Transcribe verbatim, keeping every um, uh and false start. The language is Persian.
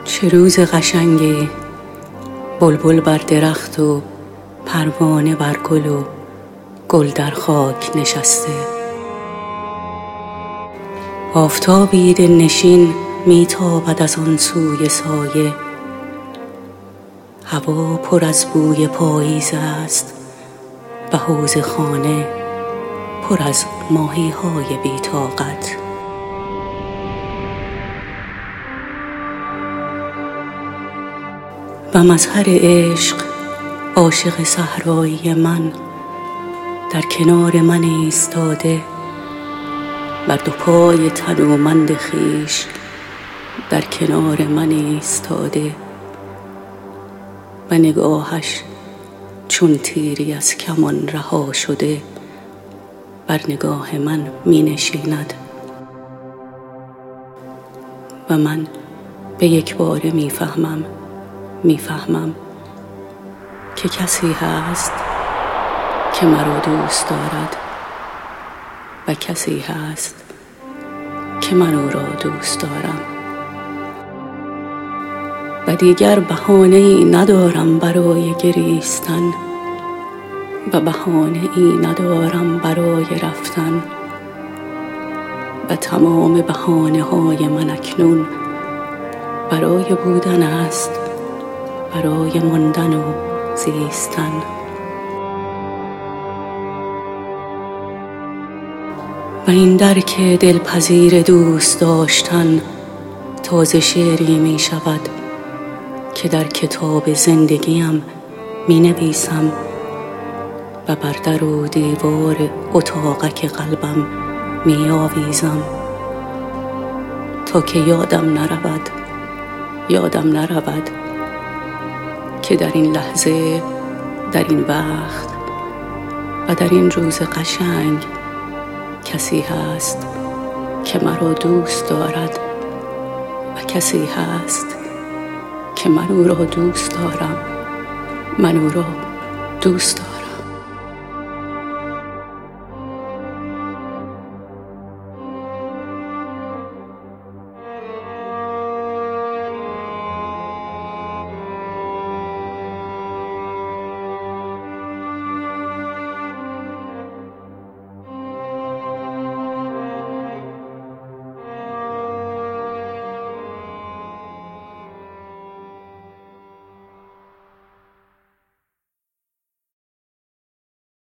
چه روز قشنگی، بلبل بر درخت و پروانه بر گل و گل در خاک نشسته. آفتابی دلنشین می تابد از آن سوی سایه. هوا پر از بوی پاییز است و حوض خانه پر از ماهی های بی طاقت. و مظهر عشق عاشق صحرایی من در کنار من ایستاده، بر دو پای تنومند خویش در کنار من ایستاده و نگاهش چون تیری از کمان رها شده بر نگاه من می نشیند و من به یک باره می فهمم می فهمم که کسی هست که مرا دوست دارد و کسی هست که من او را دوست دارم و دیگر بهانه‌ای ندارم برای گریستن و بهانه‌ای ندارم برای رفتن و تمام بهانه‌های من اکنون برای بودن است، برای ماندن و زیستن. و این درک دلپذیر دوست داشتن تازه شعری می شود که در کتاب زندگیم می نویسم و بر در و دیوار اتاقک قلبم می آویزم تا که یادم نرود یادم نرود که در این لحظه، در این وقت و در این روز قشنگ کسی هست که مرا دوست دارد و کسی هست که من او را دوست دارم، من او را دوست دارم.